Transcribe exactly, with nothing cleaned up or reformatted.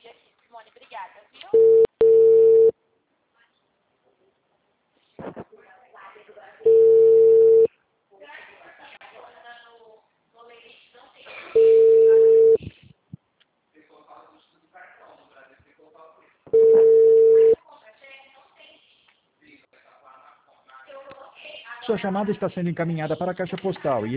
Simone, obrigada, viu? Sua chamada está sendo encaminhada para a caixa postal e